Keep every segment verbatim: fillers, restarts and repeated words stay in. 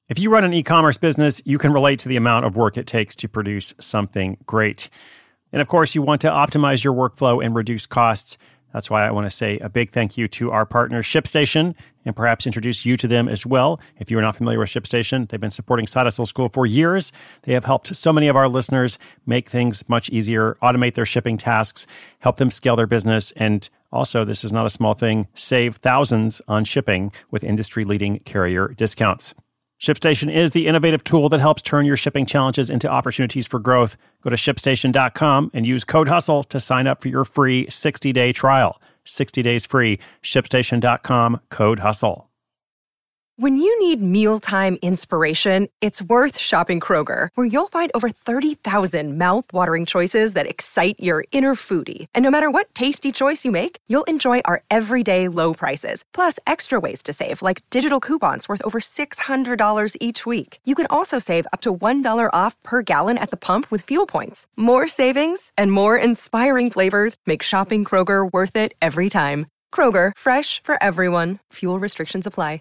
If you run an e-commerce business, you can relate to the amount of work it takes to produce something great. And of course, you want to optimize your workflow and reduce costs. That's why I want to say a big thank you to our partner, ShipStation, and perhaps introduce you to them as well. If you're not familiar with ShipStation, they've been supporting Side Hustle School for years. They have helped so many of our listeners make things much easier, automate their shipping tasks, help them scale their business, and also, this is not a small thing, save thousands on shipping with industry-leading carrier discounts. ShipStation is the innovative tool that helps turn your shipping challenges into opportunities for growth. Go to ship station dot com and use code HUSTLE to sign up for your free sixty-day trial. sixty days free. ship station dot com, code HUSTLE. When you need mealtime inspiration, it's worth shopping Kroger, where you'll find over thirty thousand mouth-watering choices that excite your inner foodie. And no matter what tasty choice you make, you'll enjoy our everyday low prices, plus extra ways to save, like digital coupons worth over six hundred dollars each week. You can also save up to one dollar off per gallon at the pump with fuel points. More savings and more inspiring flavors make shopping Kroger worth it every time. Kroger, fresh for everyone. Fuel restrictions apply.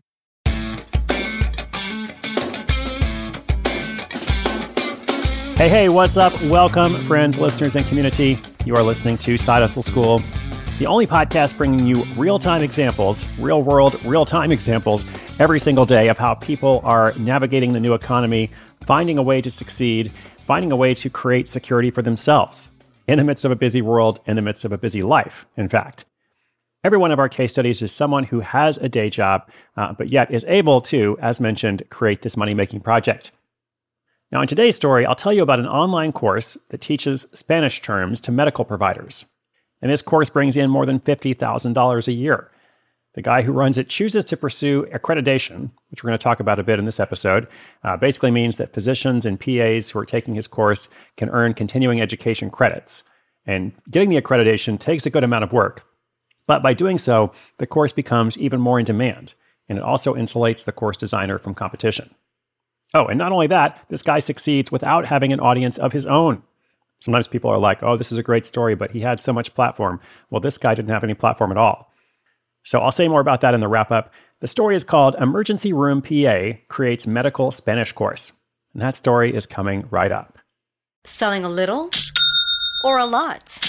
Hey, hey, what's up? Welcome, friends, listeners, and community. You are listening to Side Hustle School, the only podcast bringing you real-time examples, real-world, real-time examples every single day of how people are navigating the new economy, finding a way to succeed, finding a way to create security for themselves in the midst of a busy world, in the midst of a busy life, in fact. Every one of our case studies is someone who has a day job, uh, but yet is able to, as mentioned, create this money-making project. Now, in today's story, I'll tell you about an online course that teaches Spanish terms to medical providers. And this course brings in more than fifty thousand dollars a year. The guy who runs it chooses to pursue accreditation, which we're going to talk about a bit in this episode. Uh, basically means that physicians and P As who are taking his course can earn continuing education credits. And getting the accreditation takes a good amount of work. But by doing so, the course becomes even more in demand. And it also insulates the course designer from competition. Oh, and not only that, this guy succeeds without having an audience of his own. Sometimes people are like, oh, this is a great story, but he had so much platform. Well, this guy didn't have any platform at all. So I'll say more about that in the wrap-up. The story is called Emergency Room P A Creates Medical Spanish Course. And that story is coming right up. Selling a little or a lot?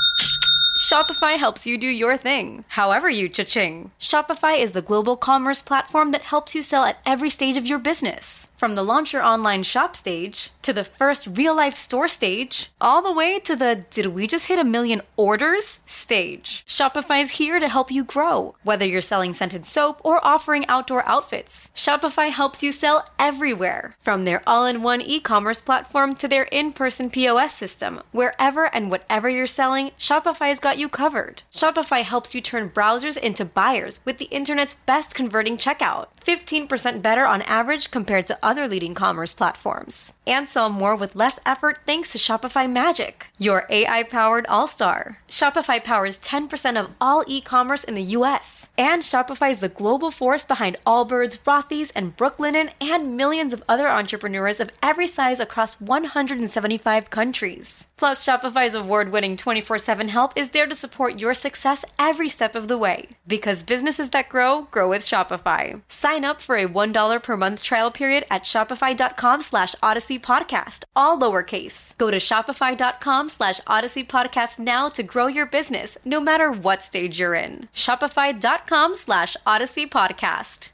Shopify helps you do your thing, however you cha-ching. Shopify is the global commerce platform that helps you sell at every stage of your business. From the launch your online shop stage, to the first real-life store stage, all the way to the did we just hit a million orders stage. Shopify's here to help you grow. Whether you're selling scented soap or offering outdoor outfits, Shopify helps you sell everywhere. From their all-in-one e-commerce platform to their in-person P O S system, wherever and whatever you're selling, Shopify's got you covered. Shopify helps you turn browsers into buyers with the internet's best converting checkout. fifteen percent better on average compared to other leading commerce platforms. And sell more with less effort thanks to Shopify Magic, your A I-powered all-star. Shopify powers ten percent of all e-commerce in the U S. And Shopify is the global force behind Allbirds, Rothy's, and Brooklinen, and millions of other entrepreneurs of every size across one hundred seventy-five countries. Plus, Shopify's award-winning twenty-four seven help is there to support your success every step of the way. Because businesses that grow, grow with Shopify. Sign up for a one dollar per month trial period at shopify.com slash Odyssey Podcast, all lowercase. Go to shopify.com slash Odyssey Podcast now to grow your business, no matter what stage you're in. Shopify.com slash Odyssey Podcast.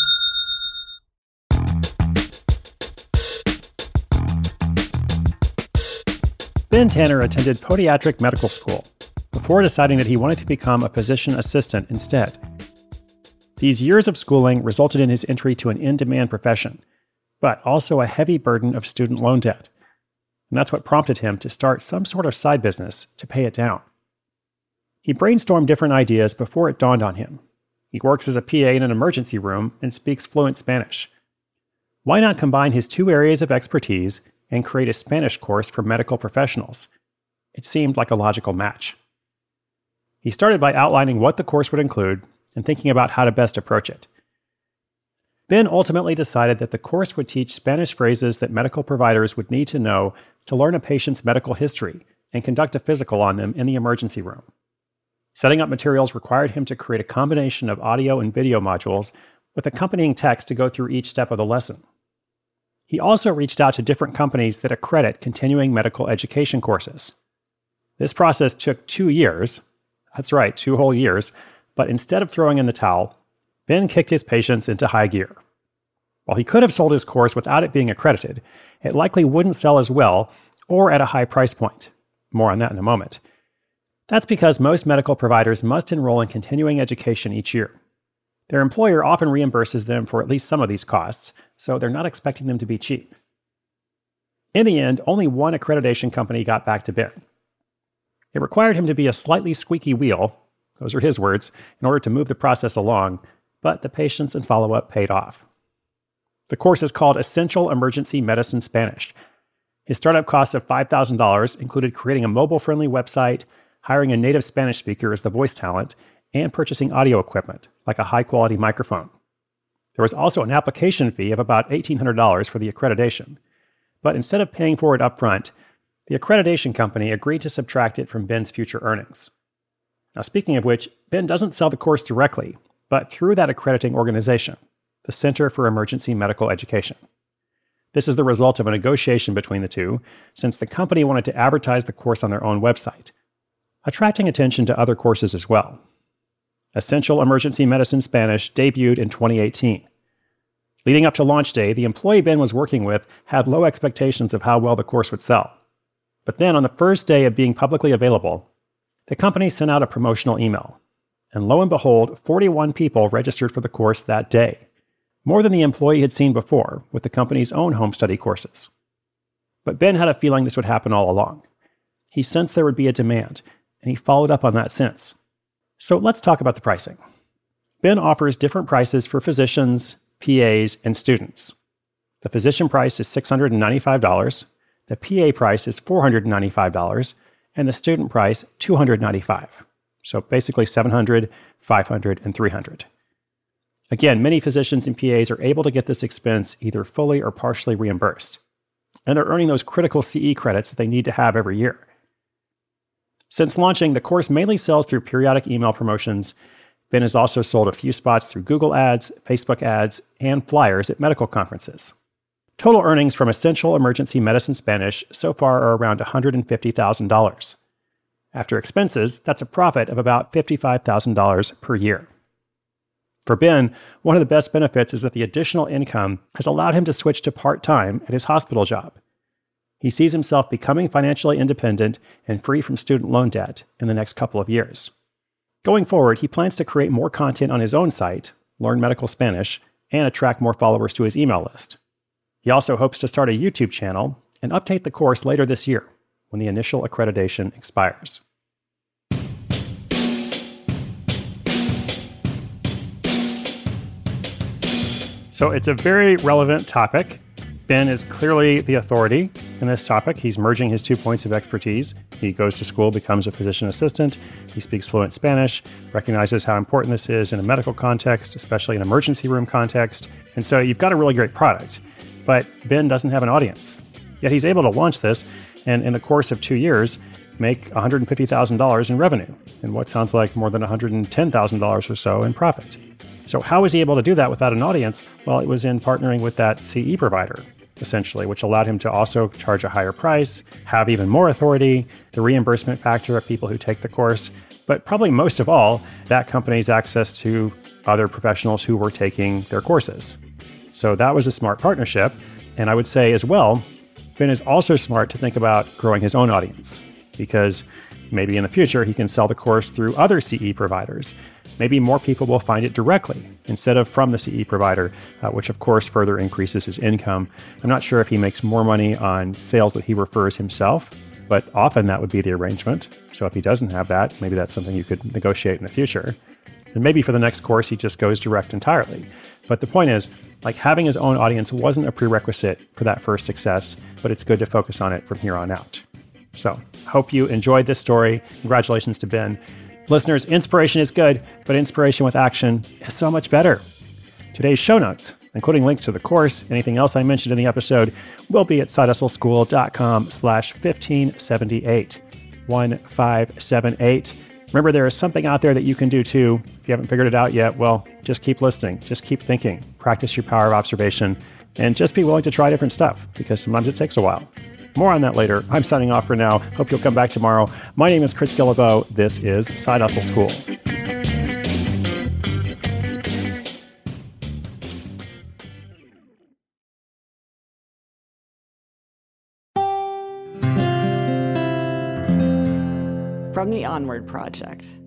Ben Tanner attended podiatric medical school before deciding that he wanted to become a physician assistant instead. These years of schooling resulted in his entry to an in-demand profession, but also a heavy burden of student loan debt. And that's what prompted him to start some sort of side business to pay it down. He brainstormed different ideas before it dawned on him. He works as a P A in an emergency room and speaks fluent Spanish. Why not combine his two areas of expertise and create a Spanish course for medical professionals? It seemed like a logical match. He started by outlining what the course would include and thinking about how to best approach it. Ben ultimately decided that the course would teach Spanish phrases that medical providers would need to know to learn a patient's medical history and conduct a physical on them in the emergency room. Setting up materials required him to create a combination of audio and video modules with accompanying text to go through each step of the lesson. He also reached out to different companies that accredit continuing medical education courses. This process took two years. That's right, two whole years. But instead of throwing in the towel, Ben kicked his patience into high gear. While he could have sold his course without it being accredited, it likely wouldn't sell as well or at a high price point. More on that in a moment. That's because most medical providers must enroll in continuing education each year. Their employer often reimburses them for at least some of these costs, so they're not expecting them to be cheap. In the end, only one accreditation company got back to Ben. It required him to be a slightly squeaky wheel, those are his words, in order to move the process along, but the patience and follow-up paid off. The course is called Essential Emergency Medicine Spanish. His startup cost of five thousand dollars included creating a mobile-friendly website, hiring a native Spanish speaker as the voice talent, and purchasing audio equipment, like a high-quality microphone. There was also an application fee of about eighteen hundred dollars for the accreditation. But instead of paying for it upfront, the accreditation company agreed to subtract it from Ben's future earnings. Now, speaking of which, Ben doesn't sell the course directly, but through that accrediting organization, the Center for Emergency Medical Education. This is the result of a negotiation between the two, since the company wanted to advertise the course on their own website, attracting attention to other courses as well. Essential Emergency Medicine Spanish debuted in twenty eighteen. Leading up to launch day, the employee Ben was working with had low expectations of how well the course would sell. But then on the first day of being publicly available, the company sent out a promotional email. And lo and behold, forty-one people registered for the course that day, more than the employee had seen before with the company's own home study courses. But Ben had a feeling this would happen all along. He sensed there would be a demand, and he followed up on that sense. So let's talk about the pricing. Ben offers different prices for physicians, P As, and students. The physician price is six hundred ninety-five dollars, the P A price is four hundred ninety-five dollars, and the student price two hundred ninety-five dollars. So basically seven hundred dollars, five hundred dollars, and three hundred dollars. Again, many physicians and P As are able to get this expense either fully or partially reimbursed, and they're earning those critical C E credits that they need to have every year. Since launching, the course mainly sells through periodic email promotions. Ben has also sold a few spots through Google Ads, Facebook Ads, and flyers at medical conferences. Total earnings from Essential Emergency Medicine Spanish so far are around one hundred fifty thousand dollars. After expenses, that's a profit of about fifty-five thousand dollars per year. For Ben, one of the best benefits is that the additional income has allowed him to switch to part-time at his hospital job. He sees himself becoming financially independent and free from student loan debt in the next couple of years. Going forward, he plans to create more content on his own site, Learn Medical Spanish, and attract more followers to his email list. He also hopes to start a YouTube channel and update the course later this year when the initial accreditation expires. So it's a very relevant topic. Ben is clearly the authority in this topic. He's merging his two points of expertise. He goes to school, becomes a physician assistant. He speaks fluent Spanish, recognizes how important this is in a medical context, especially an emergency room context. And so you've got a really great product. But Ben doesn't have an audience. Yet he's able to launch this and in the course of two years, make one hundred fifty thousand dollars in revenue and what sounds like more than one hundred ten thousand dollars or so in profit. So how was he able to do that without an audience? Well, it was in partnering with that C E provider, essentially, which allowed him to also charge a higher price, have even more authority, the reimbursement factor of people who take the course, but probably most of all, that company's access to other professionals who were taking their courses. So that was a smart partnership. And I would say as well, Ben is also smart to think about growing his own audience, because maybe in the future he can sell the course through other C E providers. Maybe more people will find it directly instead of from the C E provider, uh, which of course further increases his income. I'm not sure if he makes more money on sales that he refers himself, but often that would be the arrangement. So if he doesn't have that, maybe that's something you could negotiate in the future. And maybe for the next course, he just goes direct entirely. But the point is, like having his own audience wasn't a prerequisite for that first success, but it's good to focus on it from here on out. So hope you enjoyed this story. Congratulations to Ben. Listeners, inspiration is good, but inspiration with action is so much better. Today's show notes, including links to the course, anything else I mentioned in the episode, will be at sidehustleschool.com slash 1578, one five seven eight. Remember, there is something out there that you can do too. If you haven't figured it out yet, well, just keep listening. Just keep thinking. Practice your power of observation, And just be willing to try different stuff, because sometimes it takes a while. More on that later. I'm signing off for now. Hope you'll come back tomorrow. My name is Chris Guillebeau. This is Side Hustle School. From the Onward Project.